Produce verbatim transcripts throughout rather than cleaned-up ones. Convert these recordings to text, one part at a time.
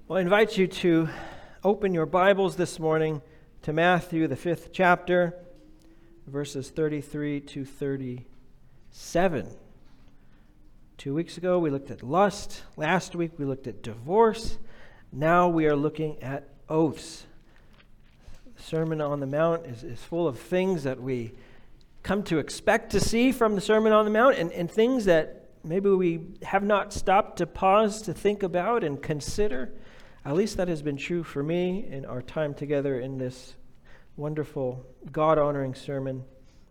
Well, I invite you to open your Bibles this morning to Matthew, the fifth chapter, verses thirty-three to thirty-seven. Two weeks ago, we looked at lust. Last week, we looked at divorce. Now we are looking at oaths. The Sermon on the Mount is, is full of things that we come to expect to see from the Sermon on the Mount, and, and things that maybe we have not stopped to pause to think about and consider. At least that has been true for me in our time together in this wonderful, God-honoring sermon.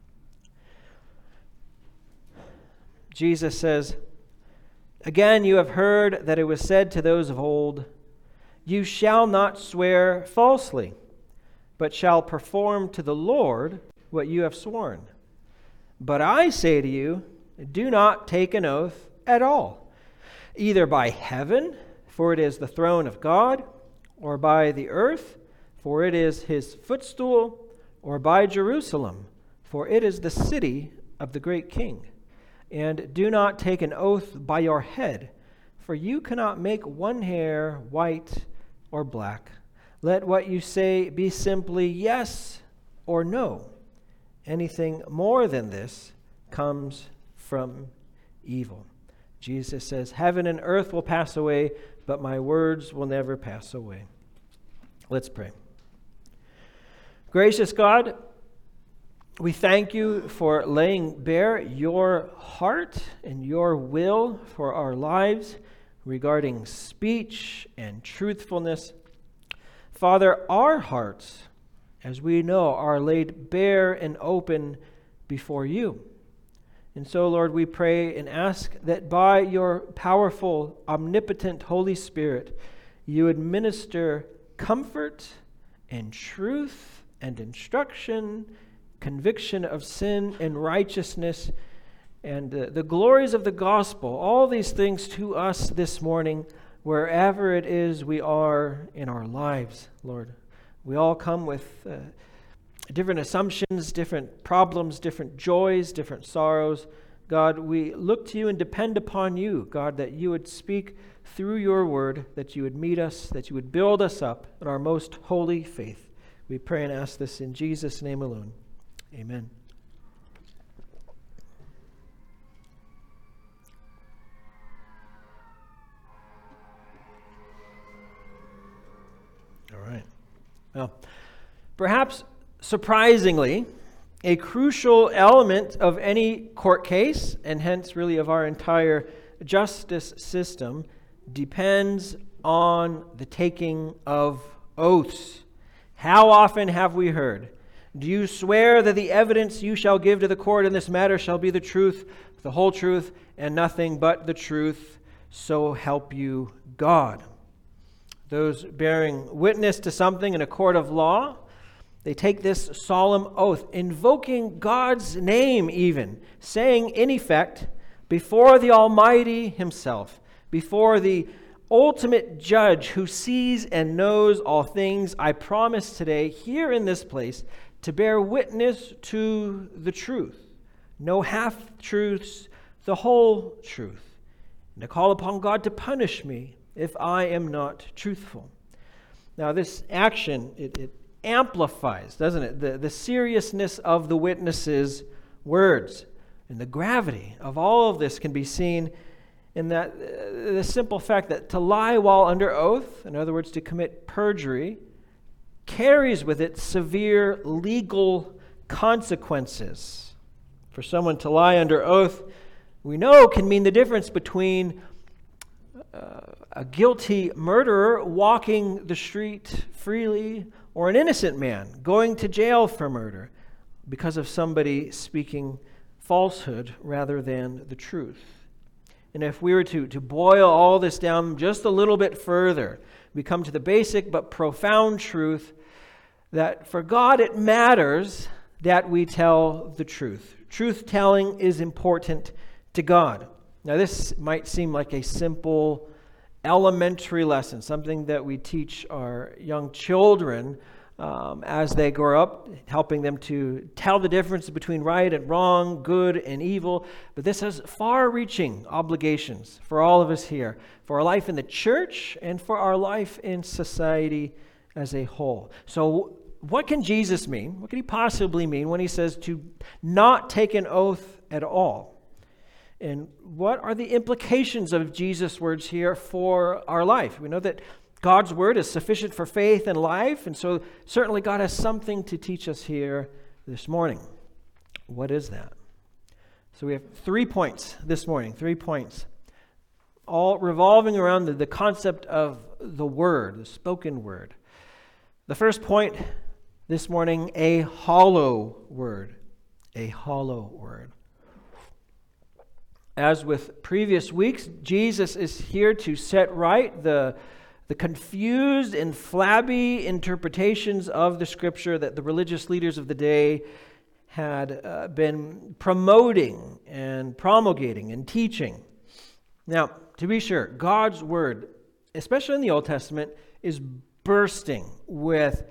Jesus says, "Again, you have heard that it was said to those of old, 'You shall not swear falsely, but shall perform to the Lord what you have sworn.' But I say to you, do not take an oath at all, either by heaven, for it is the throne of God, or by the earth, for it is his footstool, or by Jerusalem, for it is the city of the great king. And do not take an oath by your head, for you cannot make one hair white or black. Let what you say be simply yes or no. Anything more than this comes from evil." Jesus says, "Heaven and earth will pass away, but my words will never pass away." Let's pray. Gracious God, we thank you for laying bare your heart and your will for our lives regarding speech and truthfulness. Father, our hearts, as we know, are laid bare and open before you. And so, Lord, we pray and ask that by your powerful, omnipotent Holy Spirit, you administer comfort and truth and instruction, conviction of sin and righteousness, and uh, the glories of the gospel, all these things to us this morning, wherever it is we are in our lives, Lord. We all come with uh, different assumptions, different problems, different joys, different sorrows. God, we look to you and depend upon you, God, that you would speak through your word, that you would meet us, that you would build us up in our most holy faith. We pray and ask this in Jesus' name alone. Amen. All right. Well, perhaps surprisingly, a crucial element of any court case, and hence really of our entire justice system, depends on the taking of oaths. How often have we heard, "Do you swear that the evidence you shall give to the court in this matter shall be the truth, the whole truth, and nothing but the truth, so help you God?" Those bearing witness to something in a court of law, they take this solemn oath, invoking God's name even, saying in effect, before the Almighty himself, before the ultimate judge who sees and knows all things, I promise today, here in this place, to bear witness to the truth. No half-truths, the whole truth. And to call upon God to punish me if I am not truthful. Now this action, it, it amplifies, doesn't it, the, the seriousness of the witness's words. And the gravity of all of this can be seen in that uh, the simple fact that to lie while under oath, in other words, to commit perjury, carries with it severe legal consequences. For someone to lie under oath, we know can mean the difference between uh, a guilty murderer walking the street freely or an innocent man going to jail for murder because of somebody speaking falsehood rather than the truth. And if we were to, to boil all this down just a little bit further, we come to the basic but profound truth that for God it matters that we tell the truth. Truth-telling is important to God. Now this might seem like a simple elementary lesson, something that we teach our young children um, as they grow up, helping them to tell the difference between right and wrong, good and evil. But this has far-reaching obligations for all of us here, for our life in the church and for our life in society as a whole. So what can Jesus mean? What can he possibly mean when he says to not take an oath at all? And what are the implications of Jesus' words here for our life? We know that God's word is sufficient for faith and life, and so certainly God has something to teach us here this morning. What is that? So we have three points this morning, three points, all revolving around the, the concept of the word, the spoken word. The first point this morning, a hollow word, a hollow word. As with previous weeks, Jesus is here to set right the, the confused and flabby interpretations of the Scripture that the religious leaders of the day had uh, been promoting and promulgating and teaching. Now, to be sure, God's Word, especially in the Old Testament, is bursting with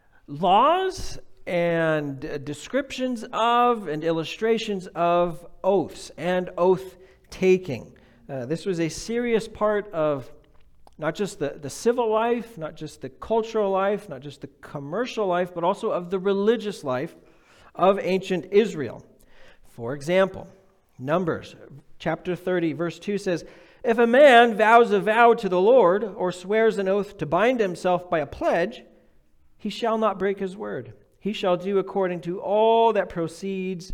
laws and uh, descriptions of and illustrations of oaths and oath-taking. Uh, this was a serious part of not just the, the civil life, not just the cultural life, not just the commercial life, but also of the religious life of ancient Israel. For example, Numbers chapter thirty, verse two says, "If a man vows a vow to the Lord or swears an oath to bind himself by a pledge, he shall not break his word. He shall do according to all that proceeds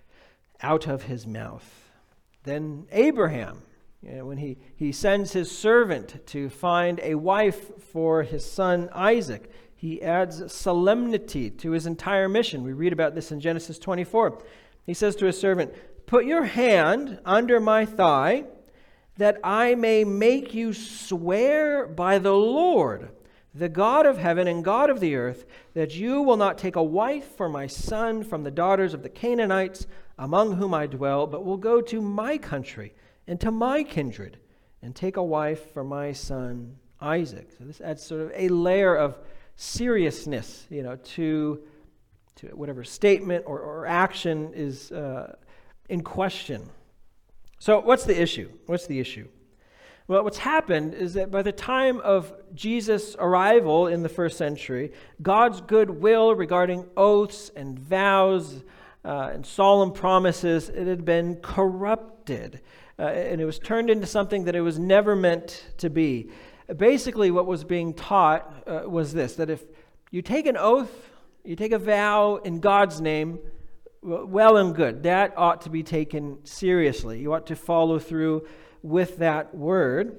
out of his mouth." Then Abraham, you know, when he, he sends his servant to find a wife for his son Isaac, he adds solemnity to his entire mission. We read about this in Genesis twenty-four. He says to his servant, "Put your hand under my thigh, that I may make you swear by the Lord, the God of heaven and God of the earth, that you will not take a wife for my son from the daughters of the Canaanites among whom I dwell, but will go to my country and to my kindred and take a wife for my son Isaac." So this adds sort of a layer of seriousness, you know, to, to whatever statement or, or action is uh, in question. So what's the issue? What's the issue? Well, what's happened is that by the time of Jesus' arrival in the first century, God's goodwill regarding oaths and vows uh, and solemn promises, it had been corrupted. Uh, and it was turned into something that it was never meant to be. Basically, what was being taught uh, was this, that if you take an oath, you take a vow in God's name, well and good. That ought to be taken seriously. You ought to follow through with that word.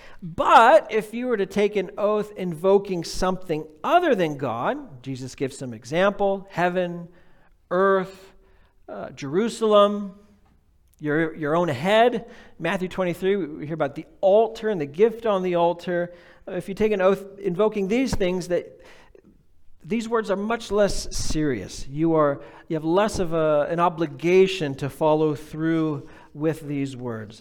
But if you were to take an oath invoking something other than God, Jesus gives some example, heaven, earth, uh, Jerusalem, your, your own head. Matthew twenty-three, we hear about the altar and the gift on the altar. If you take an oath invoking these things, that these words are much less serious. You are you have less of a, an obligation to follow through with these words.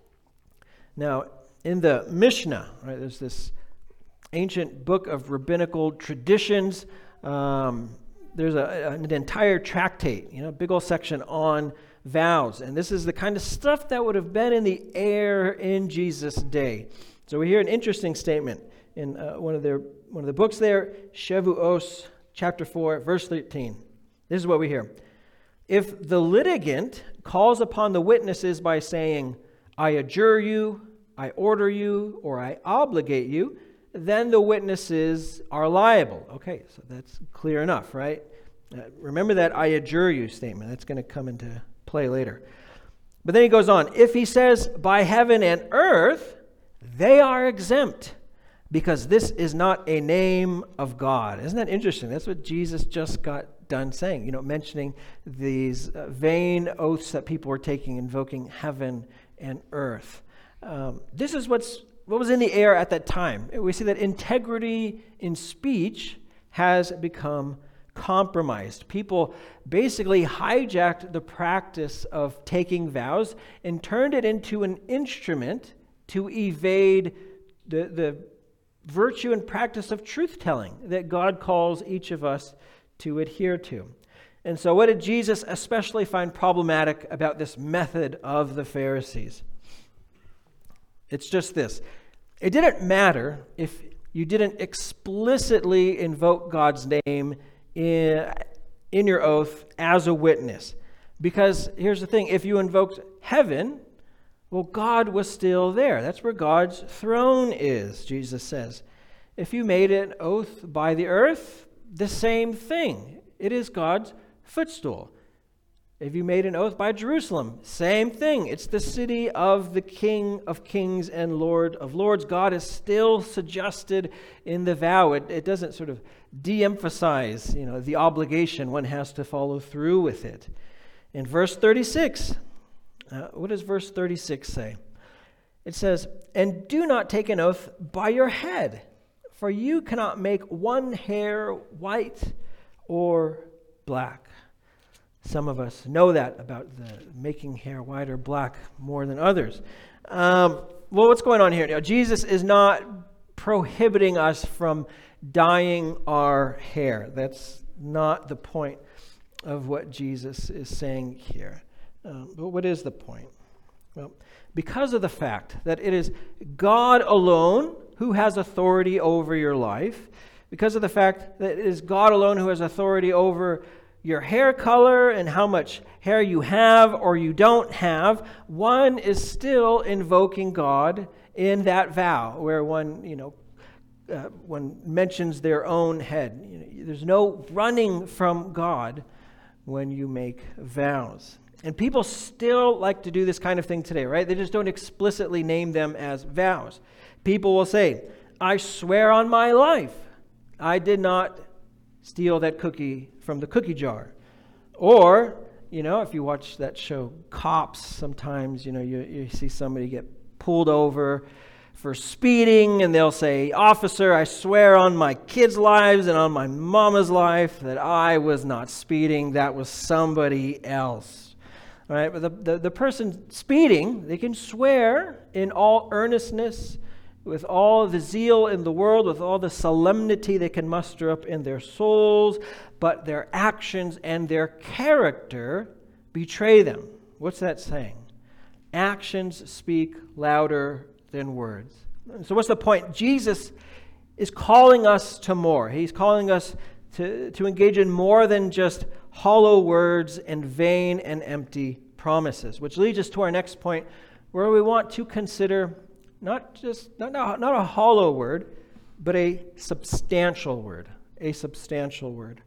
Now, in the Mishnah, right, there's this ancient book of rabbinical traditions. Um, there's a, an entire tractate, you know, big old section on vows. And this is the kind of stuff that would have been in the air in Jesus' day. So we hear an interesting statement in uh, one of their one of the books there, Shavuos, chapter four, verse thirteen. This is what we hear. "If the litigant calls upon the witnesses by saying, 'I adjure you, I order you, or I obligate you,' then the witnesses are liable." Okay, so that's clear enough, right? Uh, remember that "I adjure you" statement. That's going to come into play later. But then he goes on. "If he says, 'By heaven and earth,' they are exempt, because this is not a name of God." Isn't that interesting? That's what Jesus just got done saying, you know, mentioning these uh, vain oaths that people were taking, invoking heaven and earth. Um, this is what's what was in the air at that time. We see that integrity in speech has become compromised. People basically hijacked the practice of taking vows and turned it into an instrument to evade the, the virtue and practice of truth-telling that God calls each of us to adhere to. And so what did Jesus especially find problematic about this method of the Pharisees? It's just this. It didn't matter if you didn't explicitly invoke God's name in, in your oath as a witness. Because here's the thing, if you invoked heaven, well, God was still there. That's where God's throne is, Jesus says. If you made an oath by the earth, the same thing. It is God's footstool. If you made an oath by Jerusalem, same thing. It's the city of the King of Kings and Lord of Lords. God is still suggested in the vow. It, it doesn't sort of de-emphasize, you know, the obligation. One has to follow through with it. In verse thirty-six, uh, what does verse thirty-six say? It says, "And do not take an oath by your head, for you cannot make one hair white or black." Some of us know that about the making hair white or black more than others. Um, well, what's going on here? Now, Jesus is not prohibiting us from dyeing our hair. That's not the point of what Jesus is saying here. Um, but what is the point? Well, because of the fact that it is God alone who has authority over your life, because of the fact that it is God alone who has authority over your hair color and how much hair you have or you don't have, one is still invoking God in that vow where one, you know, uh, one mentions their own head. You know, there's no running from God when you make vows. And people still like to do this kind of thing today, right? They just don't explicitly name them as vows. People will say, "I swear on my life, I did not steal that cookie from the cookie jar." Or, you know, if you watch that show Cops, sometimes, you know, you, you see somebody get pulled over for speeding and they'll say, "Officer, I swear on my kids' lives and on my mama's life that I was not speeding. That was somebody else." All right, but the, the, the person speeding, they can swear in all earnestness, with all the zeal in the world, with all the solemnity they can muster up in their souls, but their actions and their character betray them. What's that saying? Actions speak louder than words. So what's the point? Jesus is calling us to more. He's calling us to, to engage in more than just hollow words and vain and empty promises, which leads us to our next point, where we want to consider Not just not, not, not a hollow word, but a substantial word. A substantial word.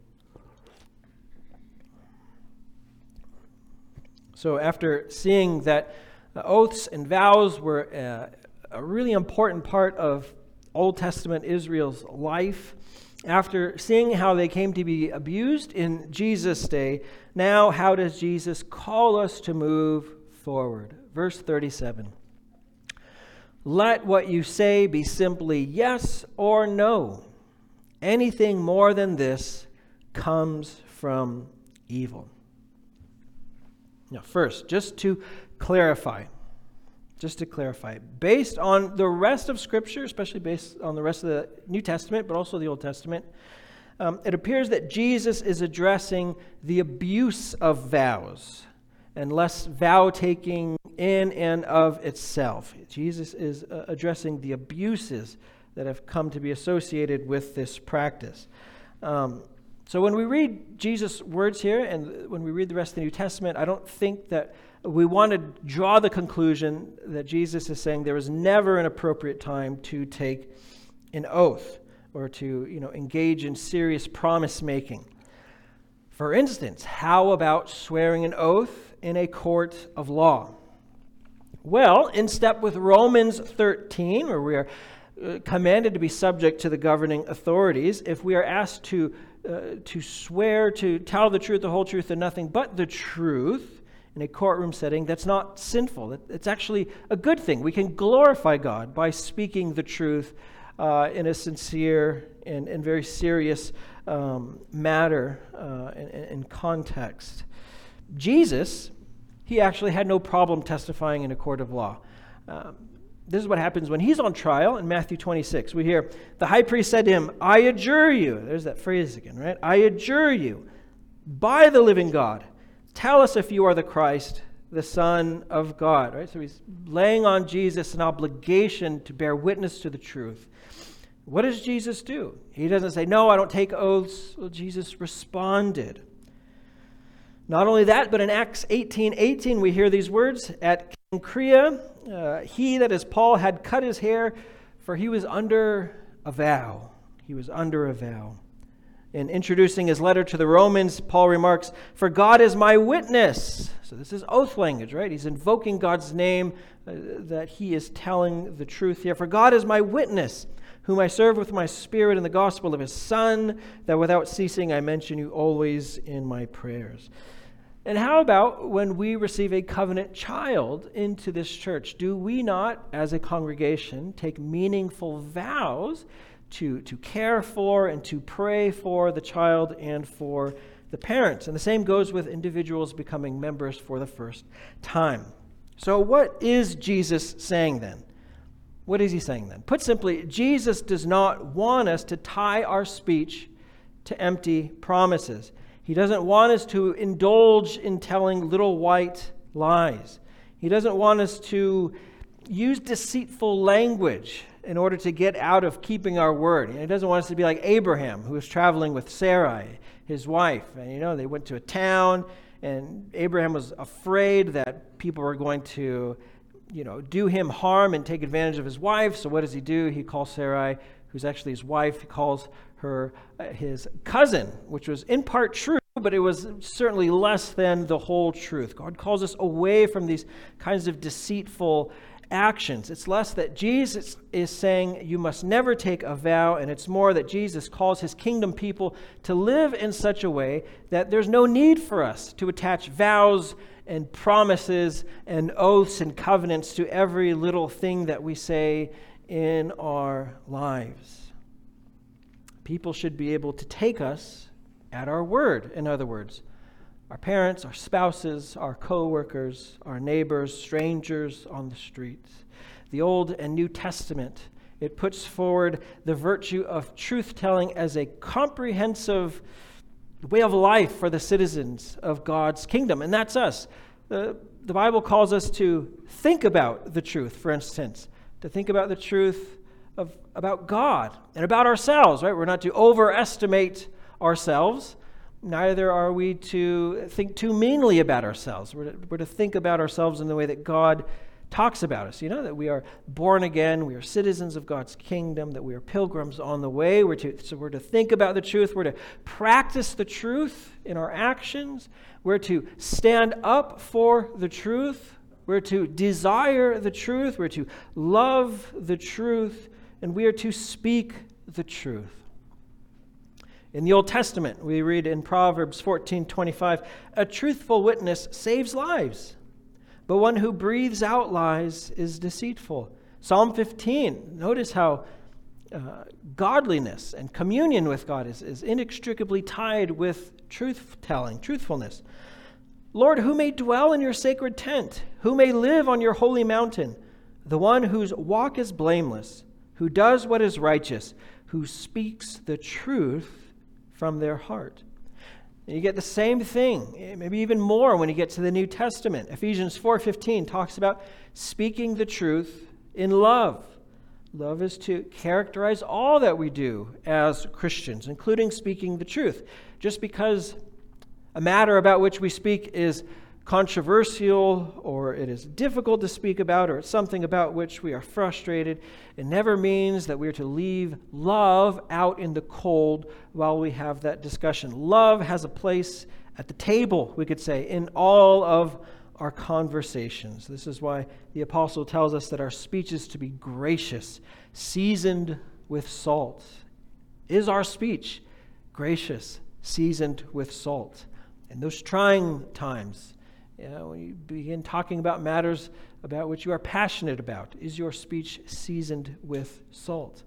So after seeing that oaths and vows were a, a really important part of Old Testament Israel's life, after seeing how they came to be abused in Jesus' day, now how does Jesus call us to move forward? Verse thirty-seven. "Let what you say be simply yes or no. Anything more than this comes from evil." Now, first, just to clarify, just to clarify, based on the rest of Scripture, especially based on the rest of the New Testament, but also the Old Testament, um, it appears that Jesus is addressing the abuse of vows and less vow-taking in and of itself. Jesus is uh, addressing the abuses that have come to be associated with this practice. Um, so when we read Jesus' words here, and when we read the rest of the New Testament, I don't think that we want to draw the conclusion that Jesus is saying there is never an appropriate time to take an oath or to, you know, engage in serious promise-making. For instance, how about swearing an oath in a court of law? Well, in step with Romans thirteen, where we are uh, commanded to be subject to the governing authorities, if we are asked to uh, to swear to tell the truth, the whole truth, and nothing but the truth in a courtroom setting, that's not sinful. It's actually a good thing. We can glorify God by speaking the truth uh, in a sincere and, and very serious um, matter uh, in, in context. Jesus, he actually had no problem testifying in a court of law. Um, This is what happens when he's on trial in Matthew twenty-six. We hear, the high priest said to him, I adjure you. There's that phrase again, right? I adjure you, by the living God, tell us if you are the Christ, the Son of God. Right? So he's laying on Jesus an obligation to bear witness to the truth. What does Jesus do? He doesn't say, no, I don't take oaths. Well, Jesus responded. Not only that, but in Acts eighteen eighteen, we hear these words, at Cenchrea, uh, he, that is Paul, had cut his hair, for he was under a vow. He was under a vow. In introducing his letter to the Romans, Paul remarks, for God is my witness. So this is oath language, right? He's invoking God's name, uh, that he is telling the truth here. For God is my witness, whom I serve with my spirit in the gospel of his Son, that without ceasing I mention you always in my prayers. And how about when we receive a covenant child into this church? Do we not, as a congregation, take meaningful vows to, to care for and to pray for the child and for the parents? And the same goes with individuals becoming members for the first time. So what is Jesus saying then? What is he saying then? Put simply, Jesus does not want us to tie our speech to empty promises. He doesn't want us to indulge in telling little white lies. He doesn't want us to use deceitful language in order to get out of keeping our word. He doesn't want us to be like Abraham, who was traveling with Sarai, his wife. And you know, they went to a town, and Abraham was afraid that people were going to, you know, do him harm and take advantage of his wife. So what does he do? He calls Sarai, who's actually his wife, he calls her uh, his cousin, which was in part true, but it was certainly less than the whole truth. God calls us away from these kinds of deceitful actions. It's less that Jesus is saying you must never take a vow, and it's more that Jesus calls his kingdom people to live in such a way that there's no need for us to attach vows and promises and oaths and covenants to every little thing that we say in our lives. People should be able to take us at our word, in other words. Our parents, our spouses, our co-workers, our neighbors, strangers on the streets. The Old and New Testament, it puts forward the virtue of truth-telling as a comprehensive way of life for the citizens of God's kingdom, and that's us. The, the Bible calls us to think about the truth, for instance, to think about the truth of about God and about ourselves, right? We're not to overestimate ourselves. Neither are we to think too meanly about ourselves. We're to, we're to think about ourselves in the way that God talks about us. You know, that we are born again, we are citizens of God's kingdom, that we are pilgrims on the way. We're to, so we're to think about the truth. We're to practice the truth in our actions. We're to stand up for the truth. We're to desire the truth. We're to love the truth. And we are to speak the truth. In the Old Testament, we read in Proverbs fourteen twenty-five, a truthful witness saves lives, but one who breathes out lies is deceitful. Psalm fifteen, notice how uh, godliness and communion with God is, is inextricably tied with truth-telling, truthfulness. Lord, who may dwell in your sacred tent? Who may live on your holy mountain? The one whose walk is blameless, who does what is righteous, who speaks the truth from their heart. And you get the same thing, maybe even more when you get to the New Testament. Ephesians four fifteen talks about speaking the truth in love. Love is to characterize all that we do as Christians, including speaking the truth. Just because a matter about which we speak is controversial, or it is difficult to speak about, or it's something about which we are frustrated, it never means that we are to leave love out in the cold while we have that discussion. Love has a place at the table, we could say, in all of our conversations. This is why the apostle tells us that our speech is to be gracious, seasoned with salt. Is our speech gracious, seasoned with salt? In those trying times, you know, when you begin talking about matters about which you are passionate about, is your speech seasoned with salt?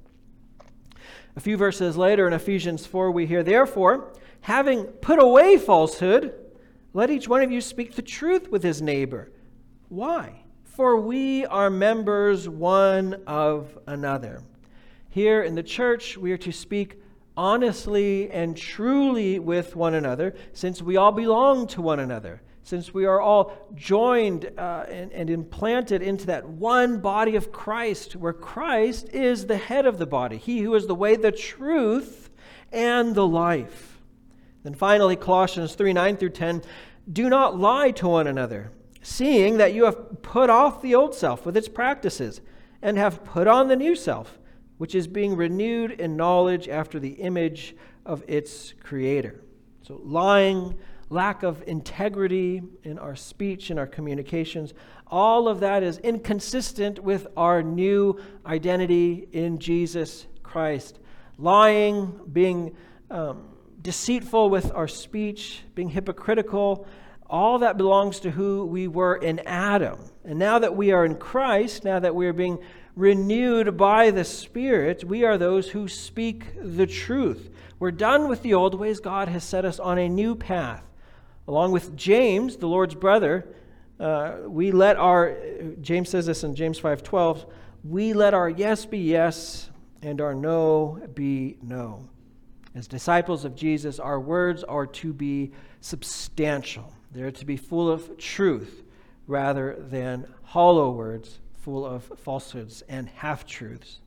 A few verses later in Ephesians four, we hear, therefore, having put away falsehood, let each one of you speak the truth with his neighbor. Why? for we are members one of another. Here in the church, we are to speak honestly and truly with one another, since we all belong to one another, since we are all joined uh, and, and implanted into that one body of Christ, where Christ is the head of the body, he who is the way, the truth, and the life. Then finally, Colossians three, nine through ten, do not lie to one another, seeing that you have put off the old self with its practices, and have put on the new self, which is being renewed in knowledge after the image of its creator. So lying, lack of integrity in our speech and our communications, all of that is inconsistent with our new identity in Jesus Christ. Lying, being um, deceitful with our speech, being hypocritical, all that belongs to who we were in Adam. And now that we are in Christ, now that we are being renewed by the Spirit, we are those who speak the truth. We're done with the old ways. God has set us on a new path. Along with James, the Lord's brother, uh, we let our, James says this in James five twelve, we let our yes be yes and our no be no. As disciples of Jesus, our words are to be substantial. They're to be full of truth rather than hollow words full of falsehoods and half-truths.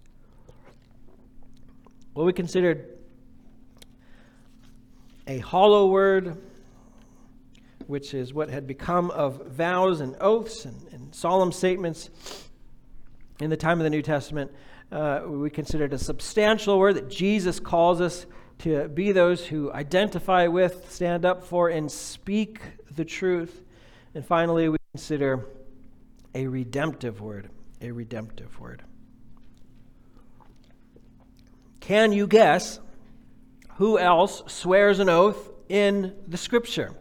What we considered a hollow word, which is what had become of vows and oaths and, and solemn statements in the time of the New Testament, uh, we considered a substantial word that Jesus calls us to be those who identify with, stand up for, and speak the truth. And finally, we consider a redemptive word, a redemptive word. Can you guess who else swears an oath in the Scripture?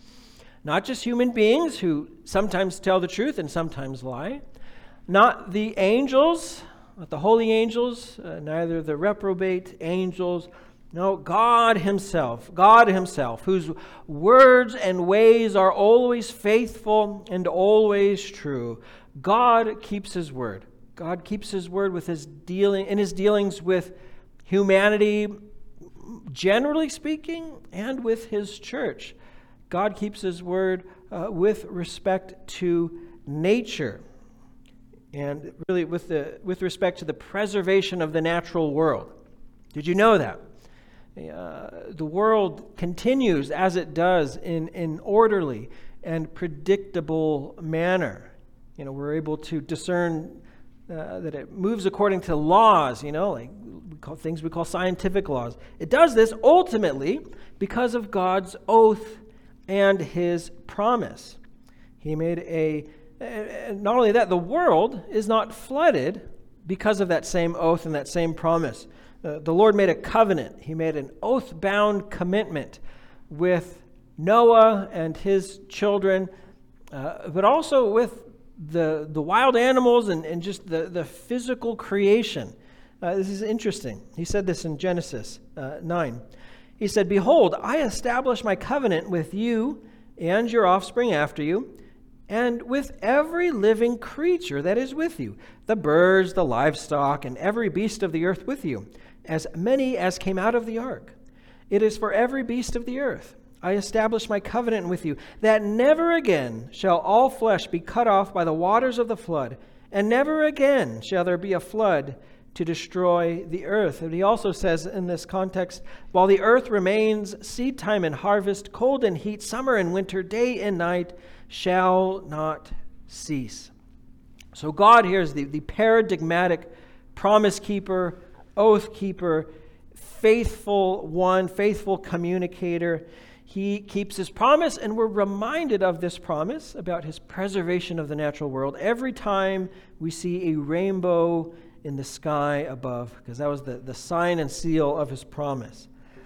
Not just human beings who sometimes tell the truth and sometimes lie. Not the angels, not the holy angels, uh, neither the reprobate angels. No, God himself, God himself, whose words and ways are always faithful and always true. God keeps his word. God keeps his word with his dealing in his dealings with humanity, generally speaking, and with his church. God keeps his word uh, with respect to nature, and really with the with respect to the preservation of the natural world. Did you know that? Uh, the world continues as it does in an orderly and predictable manner. You know, we're able to discern uh, that it moves according to laws, you know, like we call things we call scientific laws. It does this ultimately because of God's oath and his promise. He made a, not only that, the world is not flooded because of that same oath and that same promise. Uh, the Lord made a covenant. He made an oath-bound commitment with Noah and his children, uh, but also with the, the wild animals and, and just the, the physical creation. Uh, this is interesting. He said this in Genesis uh, nine. He said, "Behold, I establish my covenant with you and your offspring after you, and with every living creature that is with you, the birds, the livestock, and every beast of the earth with you, as many as came out of the ark. It is for every beast of the earth. I establish my covenant with you, that never again shall all flesh be cut off by the waters of the flood, and never again shall there be a flood to destroy the earth." And he also says in this context, "While the earth remains, seed time and harvest, cold and heat, summer and winter, day and night shall not cease." So God here is the, the paradigmatic promise keeper, oath keeper, faithful one, faithful communicator. He keeps his promise, and we're reminded of this promise about his preservation of the natural world every time we see a rainbow in the sky above, because that was the, the sign and seal of his promise.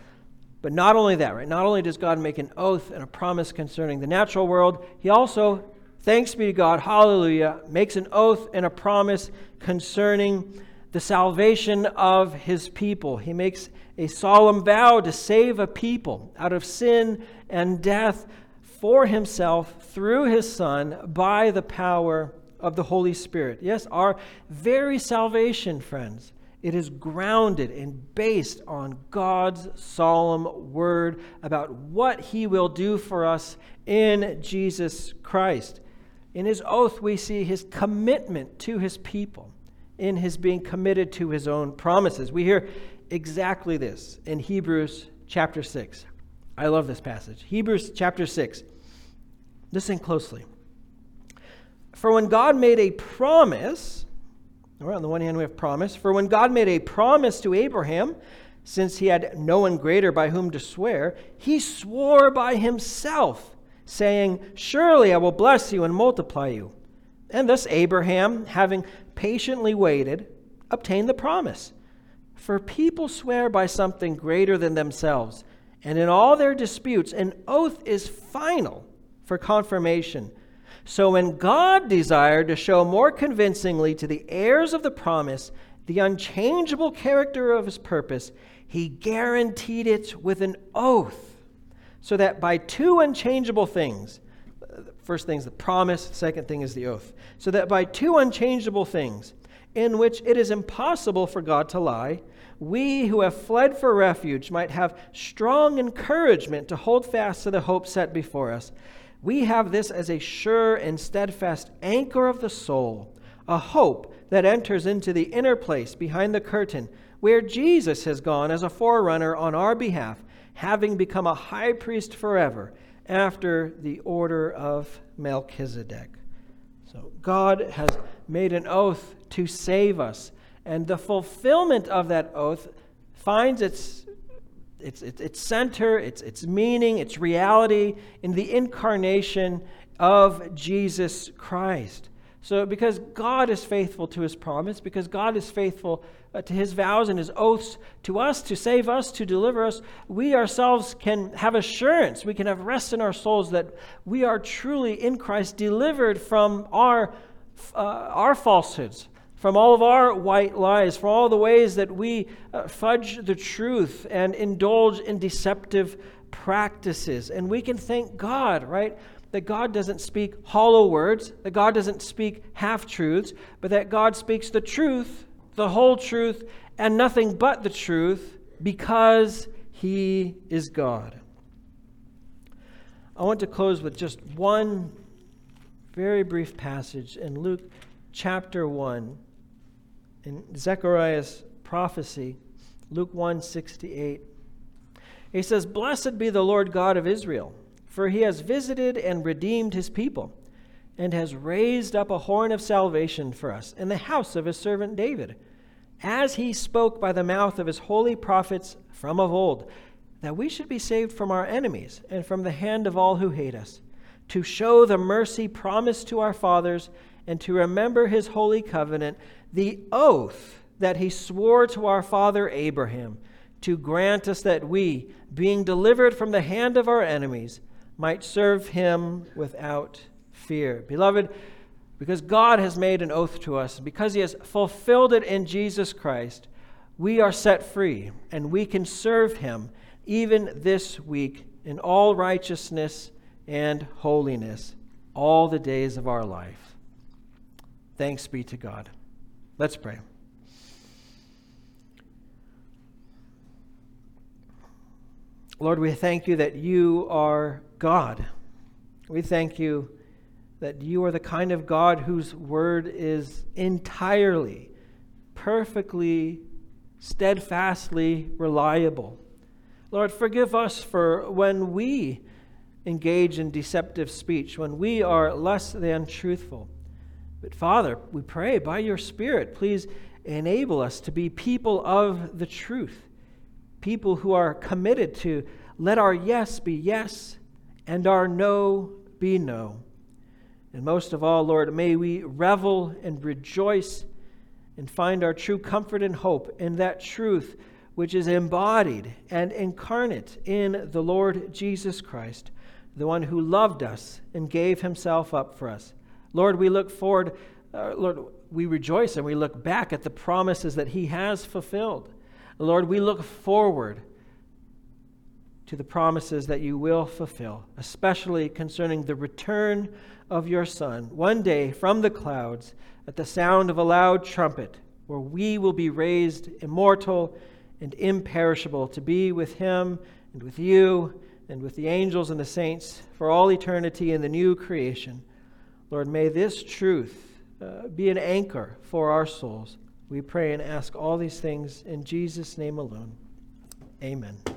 But not only that, right? Not only does God make an oath and a promise concerning the natural world, he also, thanks be to God, hallelujah, makes an oath and a promise concerning the salvation of his people. He makes a solemn vow to save a people out of sin and death for himself through his Son by the power of the Holy Spirit. Yes, our very salvation, friends, it is grounded and based on God's solemn word about what he will do for us in Jesus Christ. In his oath, we see his commitment to his people, in his being committed to his own promises. We hear exactly this in Hebrews chapter six. I love this passage. Hebrews chapter six. Listen closely. For when God made a promise, or on the one hand we have promise, for when God made a promise to Abraham, since he had no one greater by whom to swear, he swore by himself, saying, surely I will bless you and multiply you. And thus Abraham, having patiently waited, obtained the promise. For people swear by something greater than themselves, and in all their disputes an oath is final for confirmation. So when God desired to show more convincingly to the heirs of the promise the unchangeable character of his purpose, he guaranteed it with an oath, so that by two unchangeable things, first thing is the promise, second thing is the oath, so that by two unchangeable things, in which it is impossible for God to lie, we who have fled for refuge might have strong encouragement to hold fast to the hope set before us. We have this as a sure and steadfast anchor of the soul, a hope that enters into the inner place behind the curtain, where Jesus has gone as a forerunner on our behalf, having become a high priest forever, after the order of Melchizedek. So God has made an oath to save us, and the fulfillment of that oath finds its its its, its center, its its meaning, its reality in the incarnation of Jesus Christ. So because God is faithful to his promise, because God is faithful uh, to his vows and his oaths to us, to save us, to deliver us, we ourselves can have assurance, we can have rest in our souls that we are truly in Christ delivered from our, uh, our falsehoods, from all of our white lies, from all the ways that we uh, fudge the truth and indulge in deceptive practices. And we can thank God, right? That God doesn't speak hollow words, that God doesn't speak half-truths, but that God speaks the truth, the whole truth, and nothing but the truth, because he is God. I want to close with just one very brief passage in Luke chapter one, in Zechariah's prophecy, Luke one sixty-eight. He says, "Blessed be the Lord God of Israel, for he has visited and redeemed his people, and has raised up a horn of salvation for us in the house of his servant David, as he spoke by the mouth of his holy prophets from of old, that we should be saved from our enemies and from the hand of all who hate us, to show the mercy promised to our fathers, and to remember his holy covenant, the oath that he swore to our father Abraham, to grant us that we, being delivered from the hand of our enemies, might serve him without fear." Beloved, because God has made an oath to us, because he has fulfilled it in Jesus Christ, we are set free, and we can serve him even this week in all righteousness and holiness all the days of our life. Thanks be to God. Let's pray. Lord, we thank you that you are God. We thank you that you are the kind of God whose word is entirely, perfectly, steadfastly reliable. Lord, forgive us for when we engage in deceptive speech, when we are less than truthful. But Father, we pray by your Spirit, please enable us to be people of the truth, people who are committed to let our yes be yes and our no be no. And most of all, Lord, may we revel and rejoice and find our true comfort and hope in that truth which is embodied and incarnate in the Lord Jesus Christ, the one who loved us and gave himself up for us. Lord, we look forward, uh, Lord, we rejoice and we look back at the promises that he has fulfilled. Lord, we look forward to the promises that you will fulfill, especially concerning the return of your Son, one day from the clouds at the sound of a loud trumpet, where we will be raised immortal and imperishable to be with him and with you and with the angels and the saints for all eternity in the new creation. Lord, may this truth uh, be an anchor for our souls. We pray and ask all these things in Jesus' name alone. Amen.